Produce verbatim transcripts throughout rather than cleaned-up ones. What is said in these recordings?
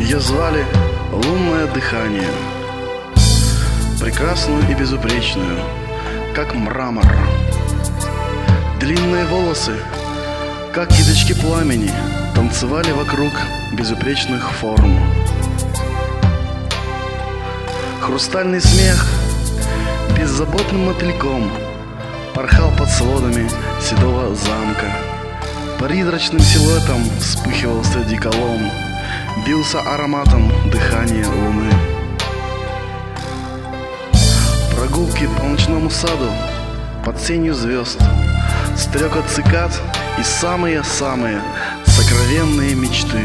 Ее звали «Лунное дыхание», прекрасную и безупречную, как мрамор. Длинные волосы, как язычки пламени, танцевали вокруг безупречных форм. Хрустальный смех беззаботным мотыльком порхал под сводами седого замка. Призрачным силуэтом вспыхивал среди колонн, бился ароматом дыхания луны. Прогулки по ночному саду под сенью звезд, стрекот цикад и самые-самые сокровенные мечты.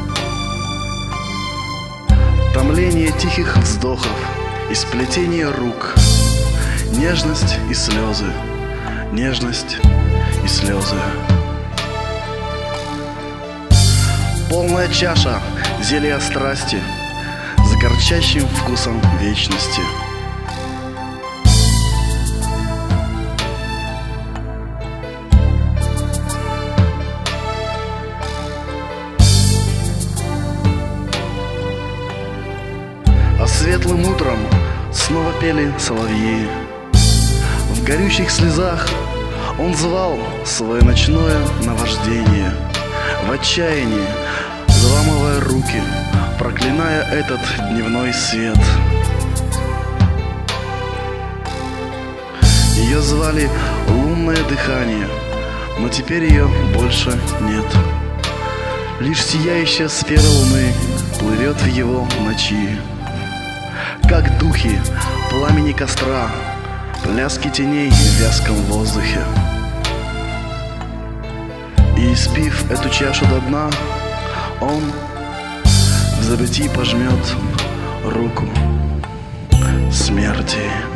Томление тихих вздохов и сплетение рук, нежность и слезы, нежность и слезы. Полная чаша зелья страсти с горчащим вкусом вечности. А светлым утром снова пели соловьи. В горючих слезах он звал свое ночное наваждение. В отчаянии, заламывая руки, проклиная этот дневной свет. Ее звали «Лунное дыхание», но теперь ее больше нет. Лишь сияющая сфера луны плывет в его ночи, как духи пламени костра, пляски теней в вязком воздухе. И испив эту чашу до дна, он в забытии пожмет руку смерти.